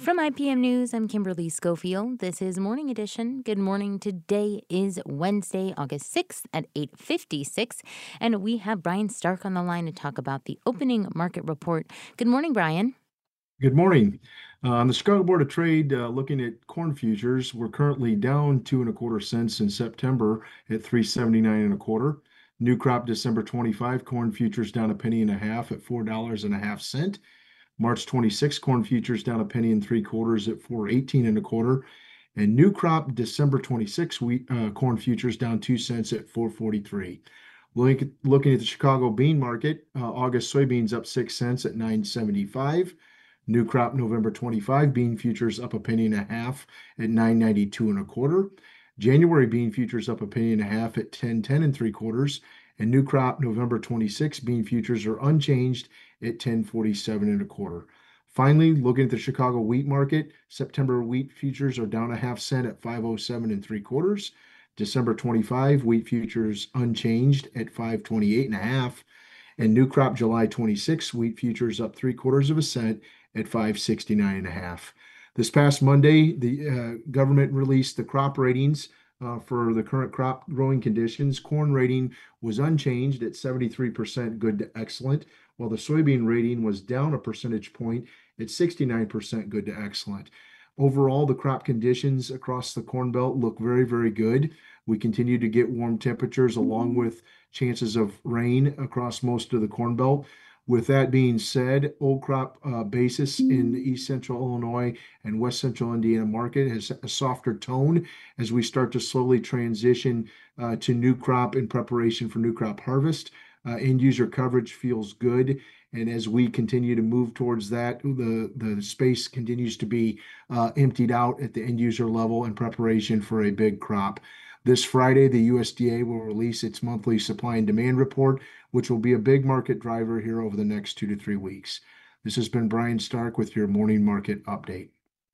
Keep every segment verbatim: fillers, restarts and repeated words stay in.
From I P M News, I'm Kimberly Schofield. This is Morning Edition. Good morning. Today is Wednesday, August sixth at eight fifty-six, and we have Brian Stark on the line to talk about the opening market report. Good morning, Brian. Good morning. Uh, on the Chicago Board of Trade, uh, looking at corn futures, we're currently down two and a quarter cents in September at three seventy-nine and a quarter. New crop December twenty-five corn futures down a penny and a half at four dollars and a half cent. March twenty-sixth corn futures down a penny and three quarters at four eighteen and a quarter. And new crop December twenty-sixth wheat uh, corn futures down two cents at four forty-three. Look, looking at the Chicago bean market, uh, August soybeans up six cents at nine seventy-five. New crop November twenty-five bean futures up a penny and a half at nine ninety-two and a quarter. January bean futures up a penny and a half at ten ten and three quarters. And new crop November twenty-sixth bean futures are unchanged at ten forty-seven and a quarter. Finally, looking at the Chicago wheat market, September wheat futures are down a half cent at five oh seven and three quarters. December twenty-five wheat futures unchanged at five twenty-eight and a half. And new crop July twenty-sixth wheat futures up three quarters of a cent at five sixty-nine and a half. This past Monday, the uh, government released the crop ratings uh, for the current crop growing conditions. Corn rating was unchanged at seventy-three percent good to excellent, while the soybean rating was down a percentage point at sixty-nine percent good to excellent. Overall, the crop conditions across the Corn Belt look very, very good. We continue to get warm temperatures along with chances of rain across most of the Corn Belt. With that being said, old crop uh, basis in the East Central Illinois and West Central Indiana market has a softer tone as we start to slowly transition uh, to new crop in preparation for new crop harvest. Uh, end user coverage feels good. And as we continue to move towards that, the, the space continues to be uh, emptied out at the end user level in preparation for a big crop. This Friday, the U S D A will release its monthly supply and demand report, which will be a big market driver here over the next two to three weeks. This has been Brian Stark with your morning market update.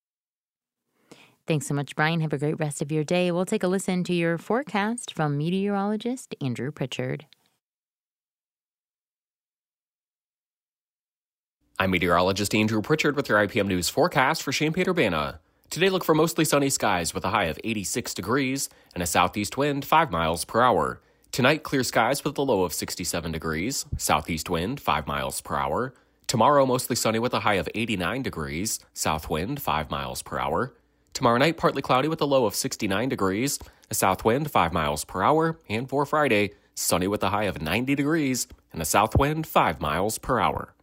Thanks so much, Brian. Have a great rest of your day. We'll take a listen to your forecast from meteorologist Andrew Pritchard. I'm meteorologist Andrew Pritchard with your I P M News forecast for Champaign-Urbana. Today, look for mostly sunny skies with a high of eighty-six degrees and a southeast wind five miles per hour. Tonight, clear skies with a low of sixty-seven degrees, southeast wind five miles per hour. Tomorrow, mostly sunny with a high of eighty-nine degrees, south wind five miles per hour. Tomorrow night, partly cloudy with a low of sixty-nine degrees, a south wind five miles per hour. And for Friday, sunny with a high of ninety degrees and a south wind five miles per hour.